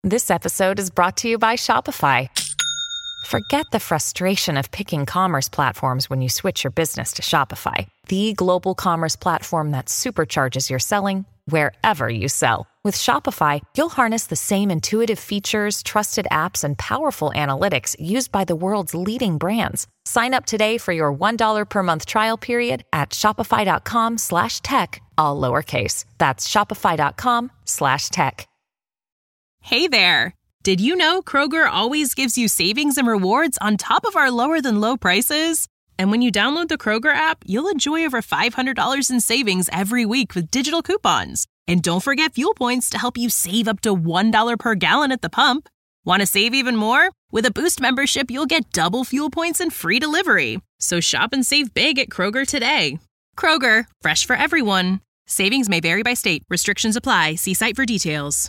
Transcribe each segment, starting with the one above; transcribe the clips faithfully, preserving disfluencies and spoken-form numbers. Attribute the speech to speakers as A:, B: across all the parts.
A: This episode is brought to you by Shopify. Forget the frustration of picking commerce platforms when you switch your business to Shopify, the global commerce platform that supercharges your selling wherever you sell. With Shopify, you'll harness the same intuitive features, trusted apps, and powerful analytics used by the world's leading brands. Sign up today for your one dollar per month trial period at shopify.com slash tech, all lowercase. That's shopify.com slash tech.
B: Hey there. Did you know Kroger always gives you savings and rewards on top of our lower than low prices? And when you download the Kroger app, you'll enjoy over five hundred dollars in savings every week with digital coupons. And don't forget fuel points to help you save up to one dollar per gallon at the pump. Want to save even more? With a Boost membership, you'll get double fuel points and free delivery. So shop and save big at Kroger today. Kroger, fresh for everyone. Savings may vary by state. Restrictions apply. See site for details.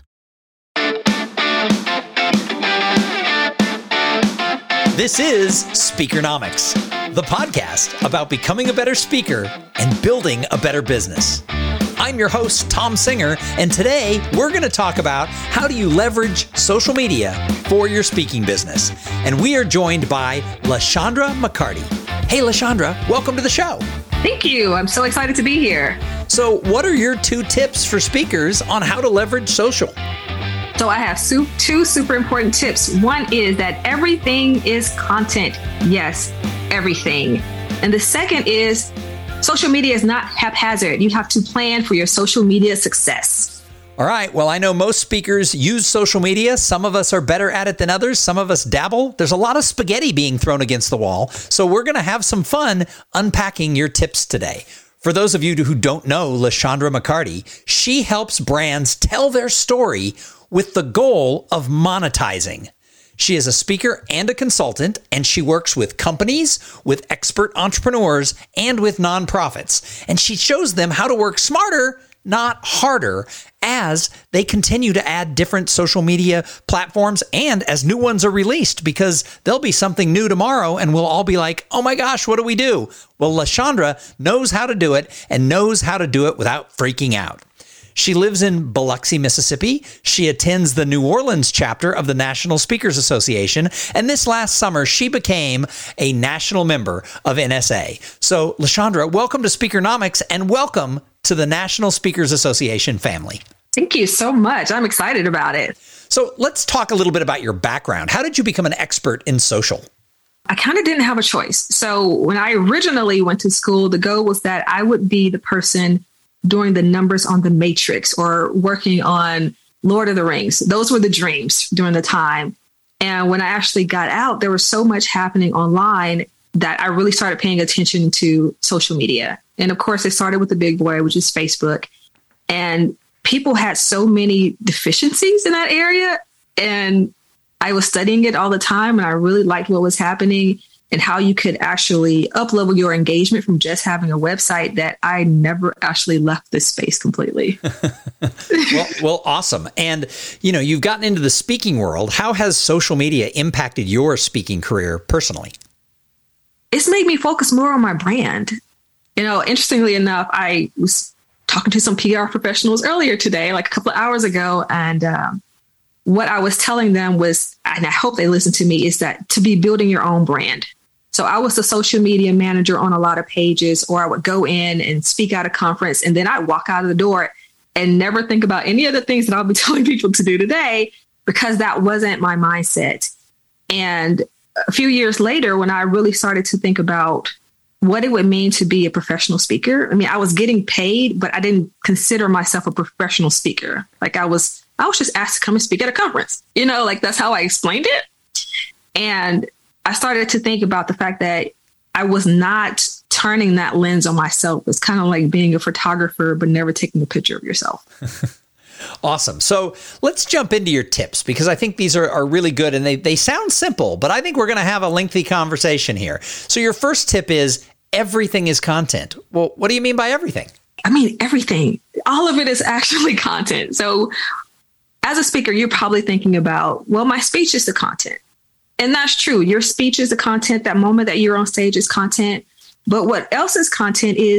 C: This is Speakernomics, the podcast about becoming a better speaker and building a better business. I'm your host, Tom Singer, and today we're going to talk about how do you leverage social media for your speaking business. And we are joined by LaShondra McCarty. Hey, LaShondra, welcome to the show.
D: Thank you. I'm so excited to be here.
C: So what are your two tips for speakers on how to leverage social?
D: So I have su- two super important tips. One is that everything is content. Yes, everything. And the second is social media is not haphazard. You have to plan for your social media success.
C: All right. Well, I know most speakers use social media. Some of us are better at it than others. Some of us dabble. There's a lot of spaghetti being thrown against the wall. So we're going to have some fun unpacking your tips today. For those of you who don't know LaShondra McCarty, she helps brands tell their story with the goal of monetizing. She is a speaker and a consultant, and she works with companies, with expert entrepreneurs, and with nonprofits. And she shows them how to work smarter, not harder, as they continue to add different social media platforms and as new ones are released, because there'll be something new tomorrow and we'll all be like, oh my gosh, what do we do? Well, LaShondra knows how to do it and knows how to do it without freaking out. She lives in Biloxi, Mississippi. She attends the New Orleans chapter of the National Speakers Association. And this last summer, she became a national member of N S A. So, LaShondra, welcome to Speakernomics and welcome to the National Speakers Association family.
D: Thank you so much. I'm excited about it.
C: So let's talk a little bit about your background. How did you become an expert in social?
D: I kind of didn't have a choice. So when I originally went to school, the goal was that I would be the person doing the numbers on the Matrix or working on Lord of the Rings. Those were the dreams during the time. And when I actually got out, there was so much happening online that I really started paying attention to social media. And of course, it started with the big boy, which is Facebook. And people had so many deficiencies in that area. And I was studying it all the time. And I really liked what was happening and how you could actually up-level your engagement from just having a website that I never actually left this space completely.
C: well, well, awesome. And, you know, you've gotten into the speaking world. How has social media impacted your speaking career personally?
D: It's made me focus more on my brand. You know, interestingly enough, I was talking to some P R professionals earlier today, like a couple of hours ago, and um, what I was telling them was, and I hope they listen to me, is that to be building your own brand. So I was the social media manager on a lot of pages, or I would go in and speak at a conference, and then I'd walk out of the door and never think about any of the things that I'll be telling people to do today, because that wasn't my mindset. And a few years later, when I really started to think about what it would mean to be a professional speaker, I mean, I was getting paid, but I didn't consider myself a professional speaker. Like I was, I was just asked to come and speak at a conference, you know, like that's how I explained it. And I started to think about the fact that I was not turning that lens on myself. It's kind of like being a photographer, but never taking a picture of yourself.
C: Awesome. So let's jump into your tips, because I think these are, are really good and they, they sound simple, but I think we're going to have a lengthy conversation here. So your first tip is everything is content. Well, what do you mean by everything?
D: I mean, everything. All of it is actually content. So as a speaker, you're probably thinking about, well, my speech is the content. And that's true. Your speech is the content. That moment that you're on stage is content. But what else is content is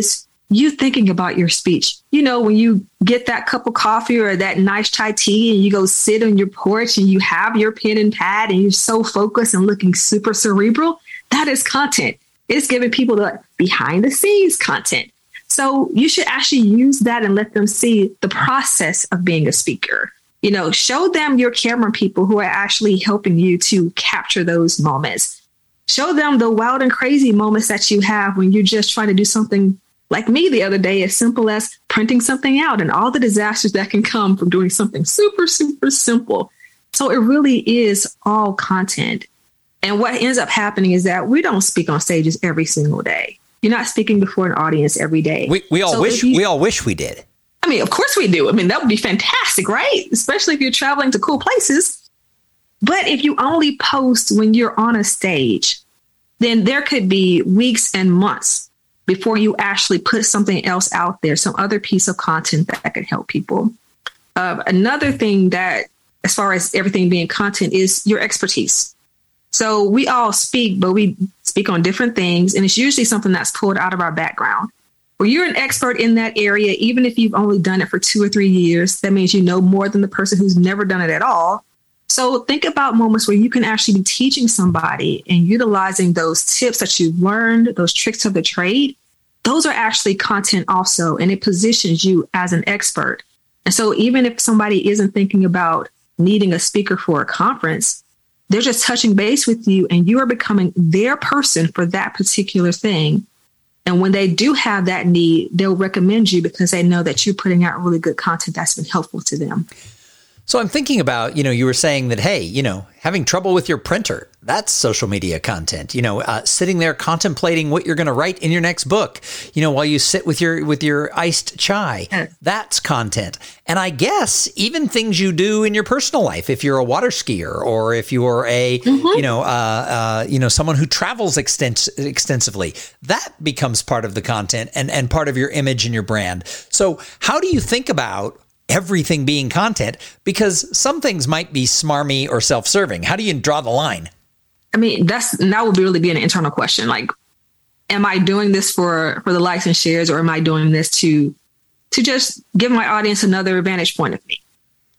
D: you thinking about your speech. You know, when you get that cup of coffee or that nice chai tea and you go sit on your porch and you have your pen and pad and you're so focused and looking super cerebral, that is content. It's giving people the behind the scenes content. So you should actually use that and let them see the process of being a speaker. You know, show them your camera people who are actually helping you to capture those moments. Show them the wild and crazy moments that you have when you're just trying to do something like me the other day, as simple as printing something out and all the disasters that can come from doing something super, super simple. So it really is all content. And what ends up happening is that we don't speak on stages every single day. You're not speaking before an audience every day.
C: We, we all so wish you, we all wish we did.
D: I mean, of course we do. I mean, that would be fantastic, right? Especially if you're traveling to cool places. But if you only post when you're on a stage, then there could be weeks and months before you actually put something else out there, some other piece of content that could help people. Uh, another thing that, as far as everything being content, is your expertise. So we all speak, but we speak on different things. And it's usually something that's pulled out of our background. Where you're an expert in that area, even if you've only done it for two or three years, that means you know more than the person who's never done it at all. So think about moments where you can actually be teaching somebody and utilizing those tips that you've learned, those tricks of the trade. Those are actually content also, and it positions you as an expert. And so even if somebody isn't thinking about needing a speaker for a conference, they're just touching base with you and you are becoming their person for that particular thing. And when they do have that need, they'll recommend you because they know that you're putting out really good content that's been helpful to them.
C: So I'm thinking about, you know, you were saying that, hey, you know, having trouble with your printer, that's social media content. You know, uh, sitting there contemplating what you're going to write in your next book, you know, while you sit with your with your iced chai, yeah. That's content. And I guess even things you do in your personal life, if you're a water skier or if you're a, mm-hmm. you know, uh, uh, you know, someone who travels extens- extensively, that becomes part of the content and, and part of your image and your brand. So how do you think about everything being content? Because some things might be smarmy or self-serving. How do you draw the line?
D: I mean, that's that would really be an internal question. Like, am I doing this for, for the likes and shares, or am I doing this to to just give my audience another vantage point of me?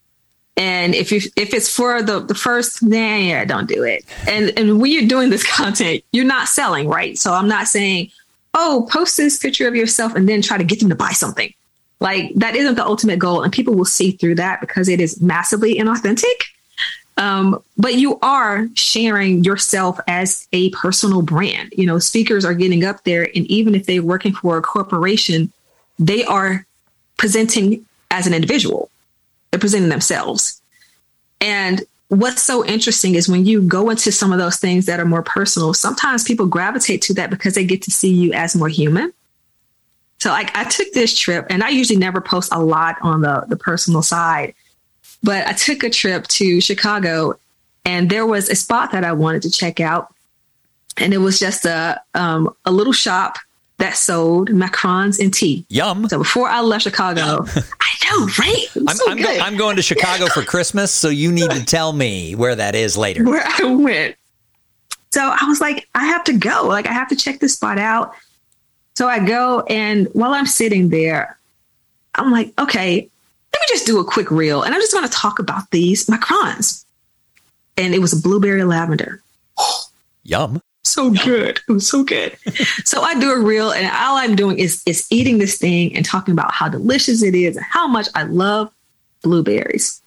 D: And if you if it's for the, the first, nah, yeah, don't do it. And and when you're doing this content, you're not selling, right? So I'm not saying, oh, post this picture of yourself and then try to get them to buy something. Like, that isn't the ultimate goal, and people will see through that because it is massively inauthentic. Um, but you are sharing yourself as a personal brand. You know, speakers are getting up there, and even if they're working for a corporation, they are presenting as an individual. They're presenting themselves. And what's so interesting is when you go into some of those things that are more personal, sometimes people gravitate to that because they get to see you as more human. So like I took this trip, and I usually never post a lot on the, the personal side, but I took a trip to Chicago, and there was a spot that I wanted to check out. And it was just a um, a little shop that sold macarons and tea.
C: Yum.
D: So before I left Chicago, I know, right?
C: I'm, so I'm, go- I'm going to Chicago for Christmas, so you need to tell me where that is later.
D: Where I went. So I was like, I have to go. Like, I have to check this spot out. So I go, and while I'm sitting there, I'm like, okay, let me just do a quick reel. And I'm just going to talk about these macarons. And it was a blueberry lavender.
C: Yum.
D: So good. It was so good. So I do a reel, and all I'm doing is, is eating this thing and talking about how delicious it is and how much I love blueberries.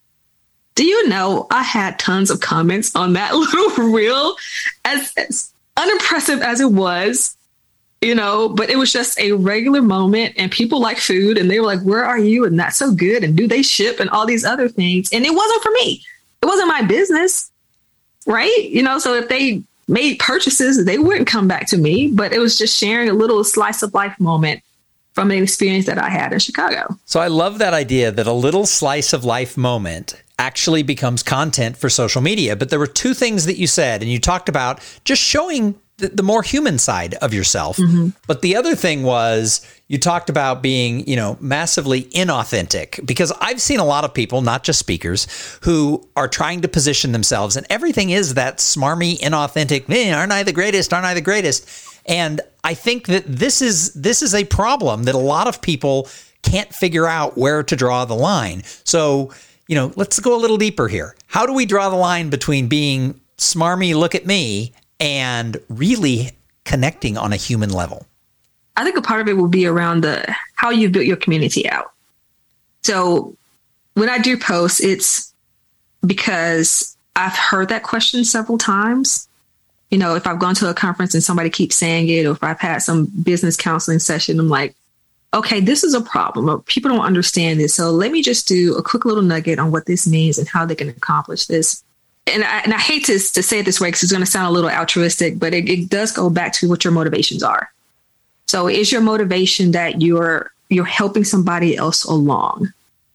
D: Do you know I had tons of comments on that little reel, as, as unimpressive as it was. You know, but it was just a regular moment, and people like food, and they were like, where are you? And that's so good. And do they ship and all these other things? And it wasn't for me. It wasn't my business. Right. You know, so if they made purchases, they wouldn't come back to me. But it was just sharing a little slice of life moment from an experience that I had in Chicago.
C: So I love that idea that a little slice of life moment actually becomes content for social media. But there were two things that you said, and you talked about just showing the, the more human side of yourself. Mm-hmm. But the other thing was you talked about being, you know, massively inauthentic, because I've seen a lot of people, not just speakers, who are trying to position themselves, and everything is that smarmy, inauthentic, man, aren't I the greatest? Aren't I the greatest? And I think that this is this is a problem that a lot of people can't figure out where to draw the line. So, you know, let's go a little deeper here. How do we draw the line between being smarmy, look at me, and really connecting on a human level?
D: I think a part of it will be around the how you built your community out. So when I do posts, it's because I've heard that question several times. You know, if I've gone to a conference and somebody keeps saying it, or if I've had some business counseling session, I'm like, okay, this is a problem, or people don't understand this. So let me just do a quick little nugget on what this means and how they can accomplish this. And I, and I hate to, to say it this way because it's going to sound a little altruistic, but it, it does go back to what your motivations are. So is your motivation that you're you're helping somebody else along?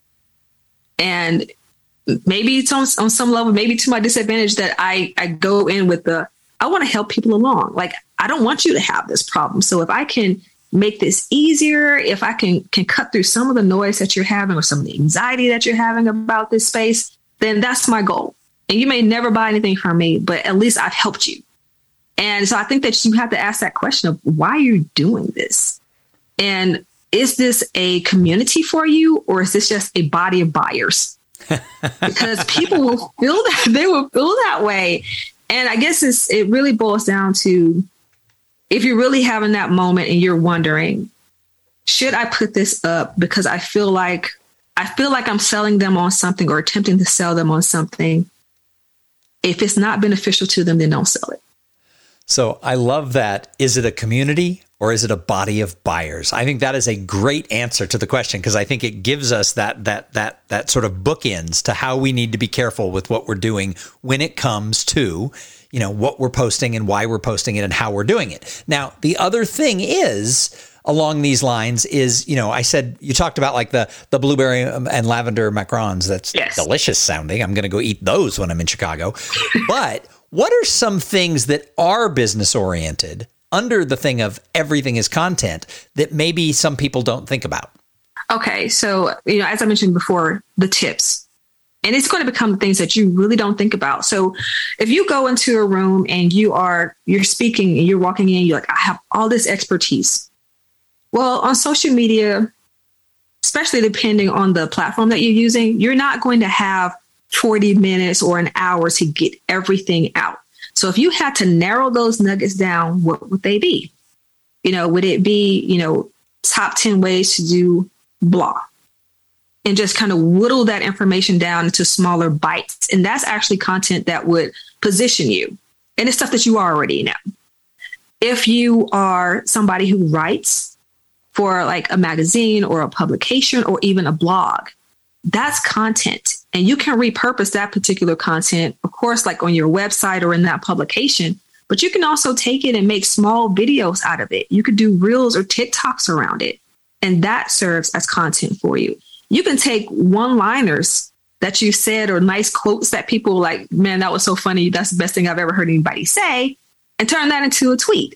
D: And maybe it's on, on some level, maybe to my disadvantage, that I, I go in with the, I want to help people along. Like, I don't want you to have this problem. So if I can make this easier, if I can can cut through some of the noise that you're having or some of the anxiety that you're having about this space, then that's my goal. And you may never buy anything from me, but at least I've helped you. And so I think that you have to ask that question of, why are you doing this? And is this a community for you, or is this just a body of buyers? Because people will feel that, they will feel that way. And I guess it's, it really boils down to, if you're really having that moment and you're wondering, should I put this up because I feel like I feel like I'm selling them on something or attempting to sell them on something? If it's not beneficial to them, then don't sell it.
C: So I love that. Is it a community or is it a body of buyers? I think that is a great answer to the question, because I think it gives us that that that that sort of bookends to how we need to be careful with what we're doing when it comes to, you know, what we're posting and why we're posting it and how we're doing it. Now, the other thing is, along these lines is, you know, I said, you talked about like the the blueberry and lavender macarons. That's yes. delicious sounding. I'm going to go eat those when I'm in Chicago. But what are some things that are business oriented under the thing of everything is content that maybe some people don't think about?
D: Okay. So, you know, as I mentioned before, the tips. And it's going to become things that you really don't think about. So if you go into a room and you are, you're speaking and you're walking in, you're like, I have all this expertise. Well, on social media, especially depending on the platform that you're using, you're not going to have forty minutes or an hour to get everything out. So if you had to narrow those nuggets down, what would they be? You know, would it be, you know, top ten ways to do blah? And just kind of whittle that information down into smaller bites. And that's actually content that would position you. And it's stuff that you already know. If you are somebody who writes for like a magazine or a publication or even a blog, that's content. And you can repurpose that particular content, of course, like on your website or in that publication. But you can also take it and make small videos out of it. You could do reels or TikToks around it. And that serves as content for you. You can take one-liners that you said or nice quotes that people like, man, that was so funny. That's the best thing I've ever heard anybody say, and turn that into a tweet.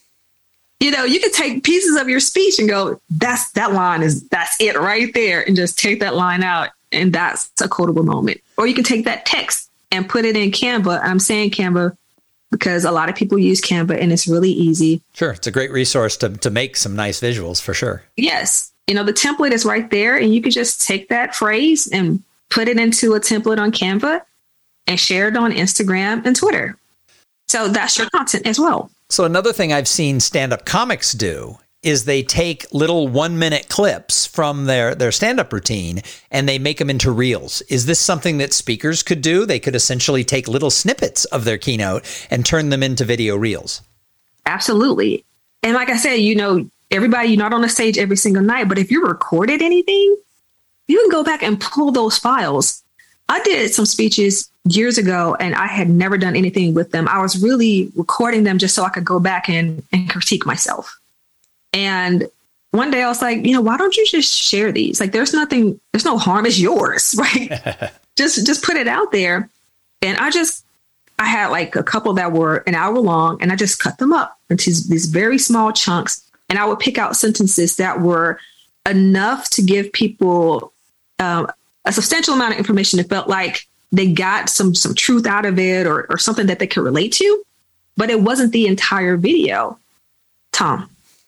D: You know, you could take pieces of your speech and go, that's that line is that's it right there, and just take that line out. And that's a quotable moment. Or you can take that text and put it in Canva. I'm saying Canva because a lot of people use Canva and it's really easy.
C: Sure. It's a great resource to, to make some nice visuals for sure.
D: Yes. You know, the template is right there, and you can just take that phrase and put it into a template on Canva and share it on Instagram and Twitter. So that's your content as well.
C: So another thing I've seen stand-up comics do is they take little one-minute clips from their, their stand-up routine and they make them into reels. Is this something that speakers could do? They could essentially take little snippets of their keynote and turn them into video reels.
D: Absolutely. And like I said, you know, everybody, you're not on the stage every single night, but if you recorded anything, you can go back and pull those files. I did some speeches years ago and I had never done anything with them. I was really recording them just so I could go back and, and critique myself. And one day I was like, you know, why don't you just share these? Like, there's nothing, there's no harm. It's yours, right? just, just put it out there. And I just, I had like a couple that were an hour long, and I just cut them up into these very small chunks. And I would pick out sentences that were enough to give people um, a substantial amount of information. It felt like they got some some truth out of it, or, or something that they could relate to, but it wasn't the entire video. Tom,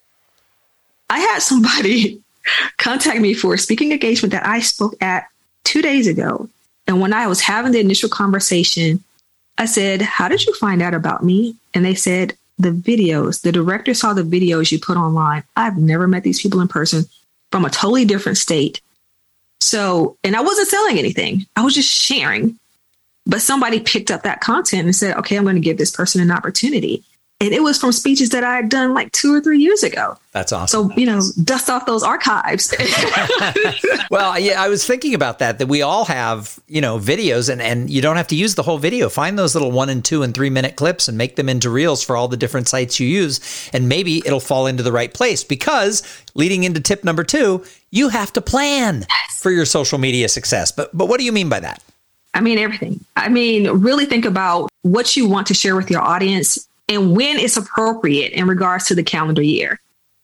D: I had somebody contact me for a speaking engagement that I spoke at two days ago. And when I was having the initial conversation, I said, how did you find out about me? And they said, the videos, the director saw the videos you put online. I've never met these people in person, from a totally different state. So, and I wasn't selling anything. I was just sharing. But somebody picked up that content and said, okay, I'm going to give this person an opportunity. And it was from speeches that I had done like two or three years ago.
C: That's awesome.
D: So, you know, dust off those archives.
C: Well, yeah, I was thinking about that, that we all have, you know, videos, and, and you don't have to use the whole video. Find those little one and two and three minute clips and make them into reels for all the different sites you use. And maybe it'll fall into the right place, because leading into tip number two, you have to plan yes. for your social media success. But but what do you mean by that?
D: I mean, everything. I mean, really think about what you want to share with your audience and when it's appropriate in regards to the calendar year.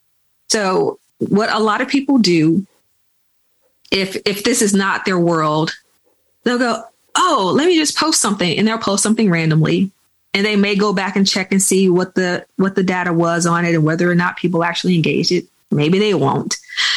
D: So what a lot of people do, if if this is not their world, they'll go, oh, let me just post something. And they'll post something randomly. And they may go back and check and see what the what the data was on it and whether or not people actually engage it. Maybe they won't.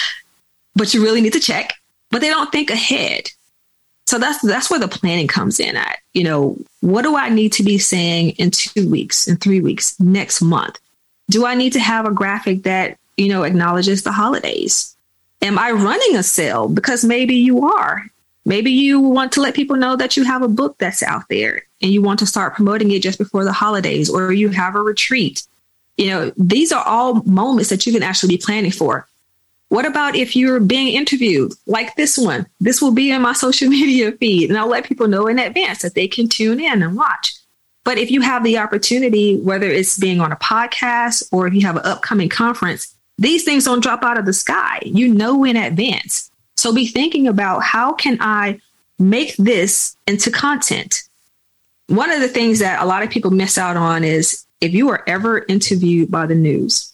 D: But you really need to check. But they don't think ahead. So that's that's where the planning comes in at. You know, what do I need to be saying in two weeks, in three weeks, next month? Do I need to have a graphic that, you know, acknowledges the holidays? Am I running a sale? Because maybe you are. Maybe you want to let people know that you have a book that's out there and you want to start promoting it just before the holidays, or you have a retreat. You know, these are all moments that you can actually be planning for. What about if you're being interviewed like this one? This will be in my social media feed, and I'll let people know in advance that they can tune in and watch. But if you have the opportunity, whether it's being on a podcast or if you have an upcoming conference, these things don't drop out of the sky. You know in advance. So be thinking about, how can I make this into content? One of the things that a lot of people miss out on is, if you are ever interviewed by the news,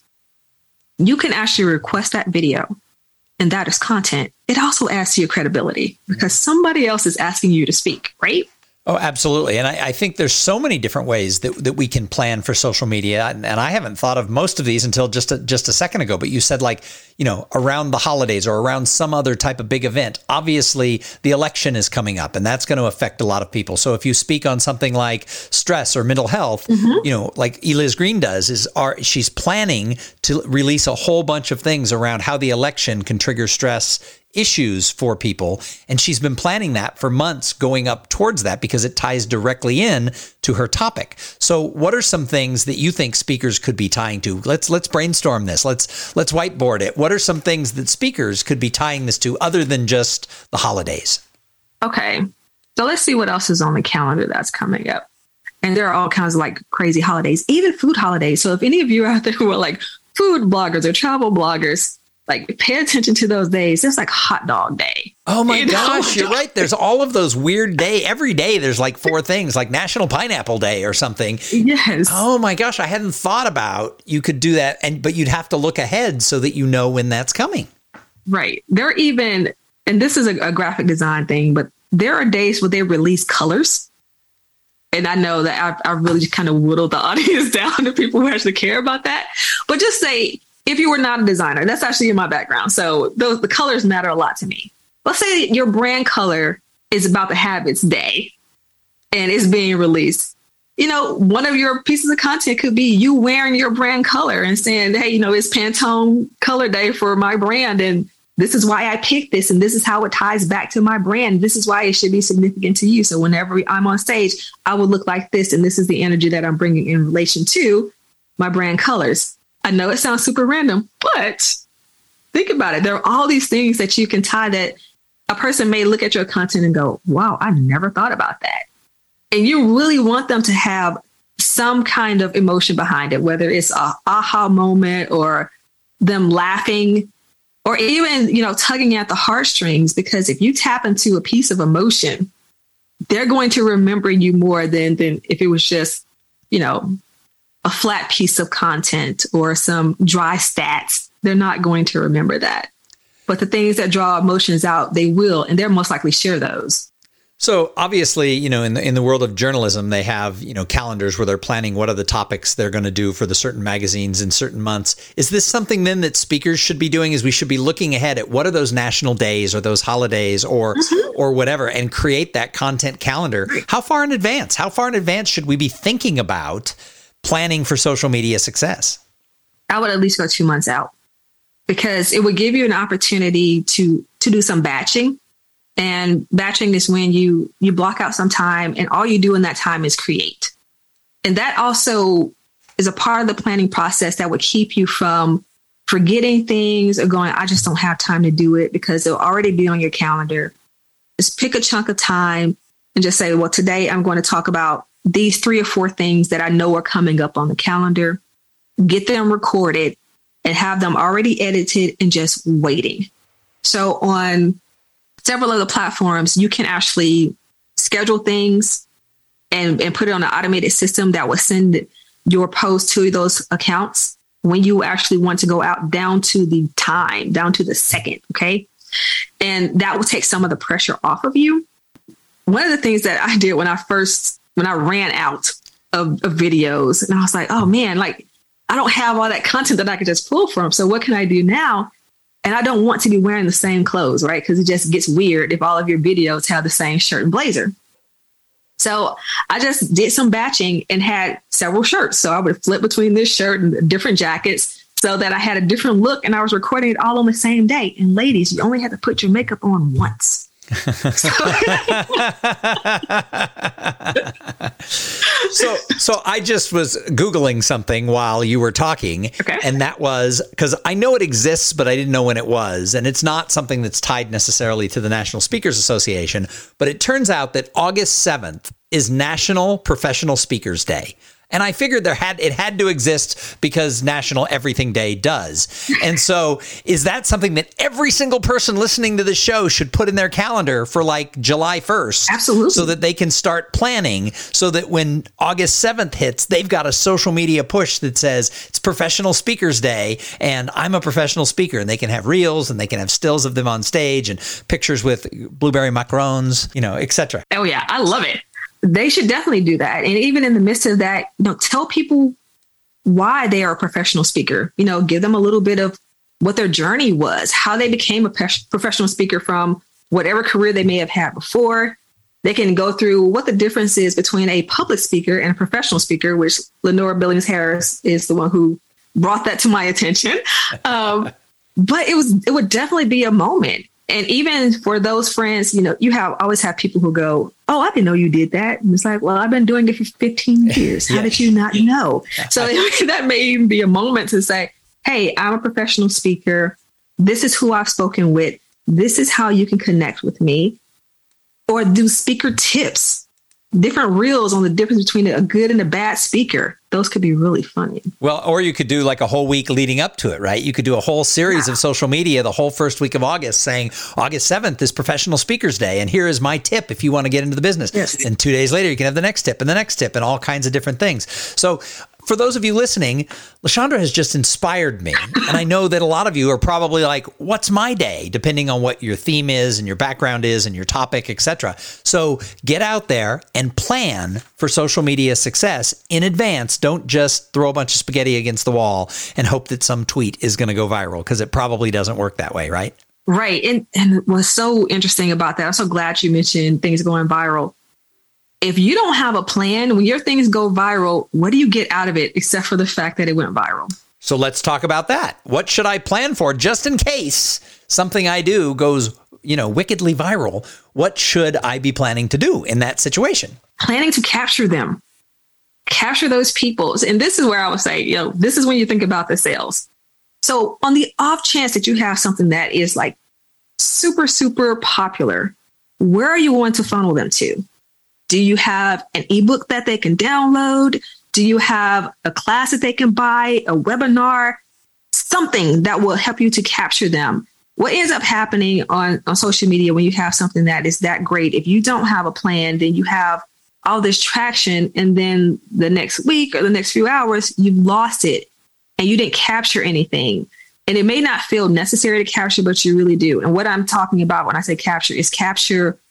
D: you can actually request that video, and that is content. It also adds to your credibility because somebody else is asking you to speak, right?
C: Oh, absolutely. And I, I think there's so many different ways that, that we can plan for social media. And, and I haven't thought of most of these until just a, just a second ago. But you said, like, you know, around the holidays or around some other type of big event. Obviously, the election is coming up, and that's going to affect a lot of people. So if you speak on something like stress or mental health, mm-hmm. you know, like Eliz Green does, is our, she's planning to release a whole bunch of things around how the election can trigger stress issues for people. And she's been planning that for months going up towards that, because it ties directly in to her topic. So what are some things that you think speakers could be tying to? Let's let's brainstorm this. Let's let's whiteboard it. What are some things that speakers could be tying this to other than just the holidays?
D: Okay. So let's see what else is on the calendar that's coming up. And there are all kinds of like crazy holidays, even food holidays. So if any of you out there who are like food bloggers or travel bloggers, like, pay attention to those days. There's like hot dog day.
C: Oh my
D: you
C: gosh,
D: know?
C: You're right. There's all of those weird day. Every day there's like four things, like National Pineapple Day or something.
D: Yes.
C: Oh my gosh, I hadn't thought about you could do that, and but you'd have to look ahead so that you know when that's coming.
D: Right. There are even, and this is a, a graphic design thing, but there are days where they release colors. And I know that I've, I've really just kind of whittled the audience down to people who actually care about that. But just say, if you were not a designer, that's actually in my background. So those, the colors matter a lot to me. Let's say your brand color is about to have its day and it's being released. You know, one of your pieces of content could be you wearing your brand color and saying, hey, you know, it's Pantone color day for my brand. And this is why I picked this. And this is how it ties back to my brand. This is why it should be significant to you. So whenever I'm on stage, I would look like this. And this is the energy that I'm bringing in relation to my brand colors. I know it sounds super random, but think about it. There are all these things that you can tie that a person may look at your content and go, wow, I never thought about that. And you really want them to have some kind of emotion behind it, whether it's a aha moment or them laughing or even, you know, tugging at the heartstrings, because if you tap into a piece of emotion, they're going to remember you more than, than if it was just, you know, a flat piece of content or some dry stats. They're not going to remember that. But the things that draw emotions out, they will, and they'll most likely share those.
C: So obviously, you know, in the in the world of journalism, they have, you know, calendars where they're planning what are the topics they're going to do for the certain magazines in certain months. Is this something then that speakers should be doing? Is we should be looking ahead at what are those national days or those holidays or mm-hmm. or whatever, and create that content calendar? How far in advance? How far in advance should we be thinking about planning for social media success?
D: I would at least go two months out, because it would give you an opportunity to to do some batching. And batching is when you you block out some time and all you do in that time is create. And that also is a part of the planning process that would keep you from forgetting things or going, I just don't have time to do it, because they'll already be on your calendar. Just pick a chunk of time and just say, well, today I'm going to talk about these three or four things that I know are coming up on the calendar. Get them recorded and have them already edited and just waiting. So on several other platforms, you can actually schedule things and, and put it on an automated system that will send your post to those accounts when you actually want to go out, down to the time, down to the second. Okay. And that will take some of the pressure off of you. One of the things that I did when I first, when I ran out of, of videos, and I was like, oh man, like I don't have all that content that I could just pull from. So what can I do now? And I don't want to be wearing the same clothes, right? Because it just gets weird if all of your videos have the same shirt and blazer. So I just did some batching and had several shirts. So I would flip between this shirt and different jackets so that I had a different look, and I was recording it all on the same day. And ladies, you only had to put your makeup on once.
C: so so I just was Googling something while you were talking,
D: okay.
C: And that was because I know it exists, but I didn't know when it was. And it's not something that's tied necessarily to the National Speakers Association, but it turns out that August seventh is National Professional Speakers Day. And I figured there had it had to exist because National Everything Day does. And so is that something that every single person listening to the show should put in their calendar for like July first?
D: Absolutely.
C: So that they can start planning, so that when August seventh hits, they've got a social media push that says it's Professional Speakers Day and I'm a professional speaker, and they can have reels and they can have stills of them on stage and pictures with blueberry macarons, you know, et cetera.
D: Oh, yeah. I love it. They should definitely do that. And even in the midst of that, you know, tell people why they are a professional speaker. You know, give them a little bit of what their journey was, how they became a professional speaker from whatever career they may have had before. They can go through what the difference is between a public speaker and a professional speaker, which Lenora Billings Harris is the one who brought that to my attention. Um, but it was it would definitely be a moment. And even for those friends, you know, you have always have people who go, oh, I didn't know you did that. And it's like, well, I've been doing it for fifteen years. How yeah. did you not know? So that may even be a moment to say, hey, I'm a professional speaker. This is who I've spoken with. This is how you can connect with me. Or do speaker tips, different reels on the difference between a good and a bad speaker. Those could be really funny.
C: Well, or you could do like a whole week leading up to it, right? You could do a whole series yeah. of social media the whole first week of August saying August seventh is Professional Speakers Day. And here is my tip if you want to get into the business.
D: Yes.
C: And two days later, you can have the next tip and the next tip and all kinds of different things. So for those of you listening, LaShondra has just inspired me. And I know that a lot of you are probably like, what's my day? Depending on what your theme is and your background is and your topic, et cetera. So get out there and plan for social media success in advance. Don't just throw a bunch of spaghetti against the wall and hope that some tweet is going to go viral, because it probably doesn't work that way, right?
D: Right. And, and what's so interesting about that, I'm so glad you mentioned things going viral. If you don't have a plan, when your things go viral, what do you get out of it except for the fact that it went viral?
C: So let's talk about that. What should I plan for just in case something I do goes, you know, wickedly viral? What should I be planning to do in that situation?
D: Planning to capture them, capture those people. And this is where I would say, you know, this is when you think about the sales. So on the off chance that you have something that is like super, super popular, where are you going to funnel them to? Do you have an ebook that they can download? Do you have a class that they can buy, a webinar, something that will help you to capture them? What ends up happening on, on social media when you have something that is that great, if you don't have a plan, then you have all this traction, and then the next week or the next few hours, you've lost it and you didn't capture anything. And it may not feel necessary to capture, but you really do. And what I'm talking about when I say capture is capture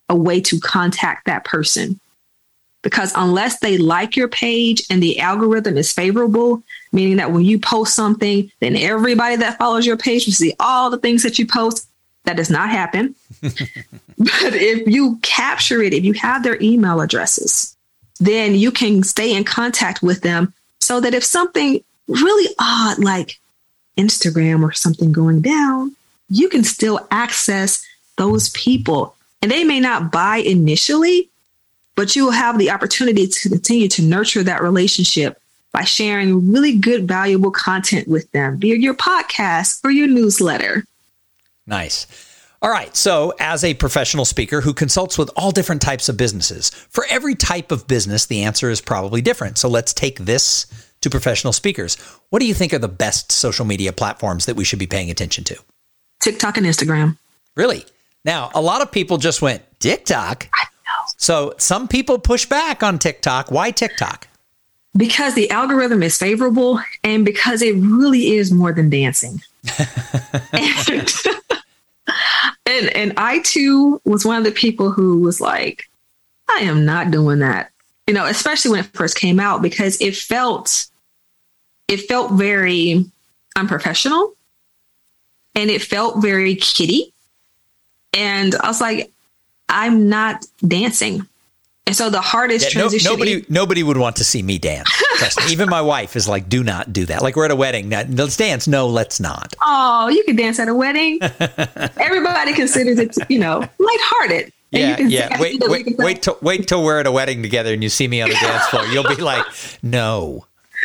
D: a way to contact that person. Because unless they like your page and the algorithm is favorable, meaning that when you post something, then everybody that follows your page will see all the things that you post. That does not happen. But if you capture it, if you have their email addresses, then you can stay in contact with them so that if something really odd, like Instagram or something going down, you can still access those people. And they may not buy initially, but you will have the opportunity to continue to nurture that relationship by sharing really good, valuable content with them via your podcast or your newsletter.
C: Nice. All right. So as a professional speaker who consults with all different types of businesses, for every type of business, the answer is probably different. So let's take this to professional speakers. What do you think are the best social media platforms that we should be paying attention to?
D: TikTok and Instagram.
C: Really? Now, a lot of people just went, TikTok?
D: I know.
C: So some people push back on TikTok. Why TikTok?
D: Because the algorithm is favorable and because it really is more than dancing. and, and and I too was one of the people who was like, I am not doing that. You know, especially when it first came out, because it felt it felt very unprofessional and it felt very kiddie. And I was like, I'm not dancing. And so the hardest
C: yeah, no,
D: transition.
C: Nobody, nobody would want to see me dance. Trust me. Even my wife is like, do not do that. Like we're at a wedding. Now, let's dance. No, let's not.
D: Oh, you can dance at a wedding. Everybody considers it, you know, lighthearted. And
C: Yeah,
D: you can
C: yeah.
D: say,
C: Wait, wait, wait till wait till we're at a wedding together and you see me on the dance floor. You'll be like, no.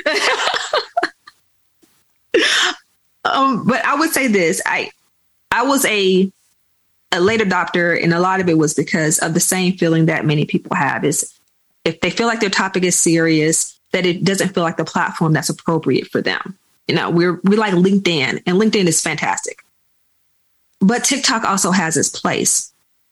D: um, but I would say this: I, I was a, a late adopter, and a lot of it was because of the same feeling that many people have: is if they feel like their topic is serious, that it doesn't feel like the platform that's appropriate for them. You know, we're we like LinkedIn, and LinkedIn is fantastic, but TikTok also has its place.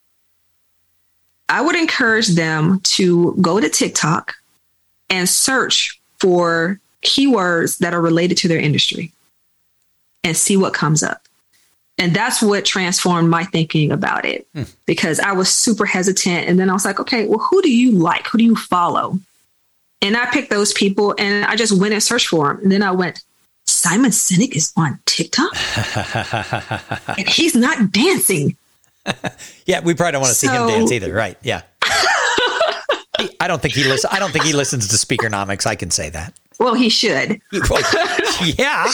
D: I would encourage them to go to TikTok and search for keywords that are related to their industry and see what comes up. And that's what transformed my thinking about it, hmm. because I was super hesitant. And then I was like, okay, well, who do you like? Who do you follow? And I picked those people and I just went and searched for them. And then I went, Simon Sinek is on TikTok and he's not dancing.
C: Yeah, we probably don't want to see
D: so,
C: him dance either, right? Yeah. he, I don't think he listens. I don't think he listens to Speakernomics. I can say that.
D: Well, he should.
C: Well, yeah.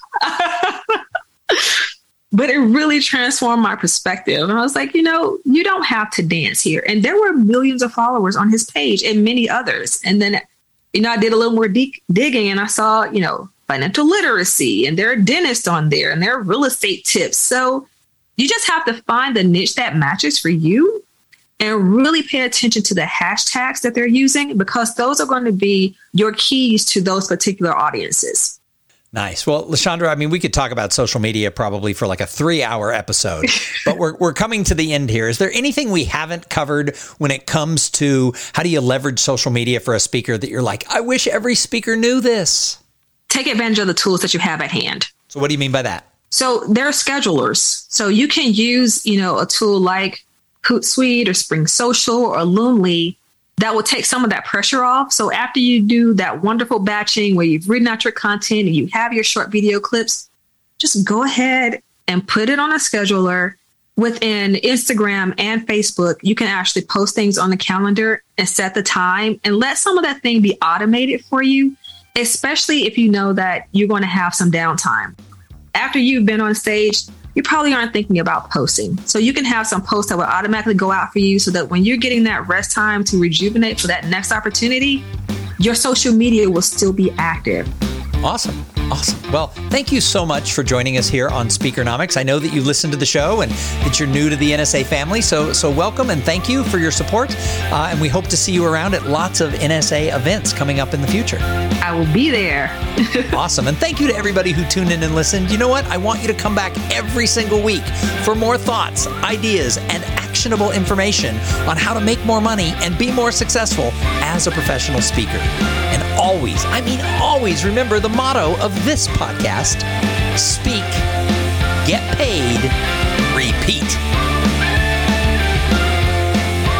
D: But it really transformed my perspective. And I was like, you know, you don't have to dance here. And there were millions of followers on his page and many others. And then, you know, I did a little more dig- digging and I saw, you know, financial literacy, and there are dentists on there, and there are real estate tips. So you just have to find the niche that matches for you and really pay attention to the hashtags that they're using, because those are going to be your keys to those particular audiences.
C: Nice. Well, LaShondra, I mean, we could talk about social media probably for like a three hour episode, but we're we're coming to the end here. Is there anything we haven't covered when it comes to how do you leverage social media for a speaker that you're like, I wish every speaker knew this?
D: Take advantage of the tools that you have at hand.
C: So what do you mean by that?
D: So there are schedulers. So you can use, you know, a tool like Hootsuite or Spring Social or Loomly that will take some of that pressure off. So after you do that wonderful batching where you've written out your content and you have your short video clips, just go ahead and put it on a scheduler. Within Instagram and Facebook, you can actually post things on the calendar and set the time and let some of that thing be automated for you, especially if you know that you're going to have some downtime. After you've been on stage, you probably aren't thinking about posting. So you can have some posts that will automatically go out for you so that when you're getting that rest time to rejuvenate for that next opportunity, your social media will still be active.
C: Awesome. Awesome. Well, thank you so much for joining us here on Speakernomics. I know that you listen to the show and that you're new to the N S A family. So so welcome and thank you for your support. Uh, and we hope to see you around at lots of N S A events coming up in the future.
D: I will be there.
C: Awesome. And thank you to everybody who tuned in and listened. You know what? I want you to come back every single week for more thoughts, ideas, and actionable information on how to make more money and be more successful as a professional speaker. And always, I mean always, remember the motto of this podcast: speak, get paid, repeat.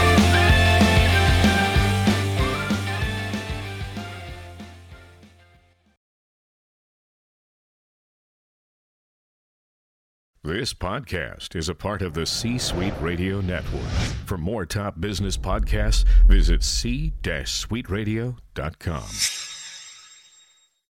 E: This podcast is a part of the C-Suite Radio Network. For more top business podcasts, visit c suite radio dot com.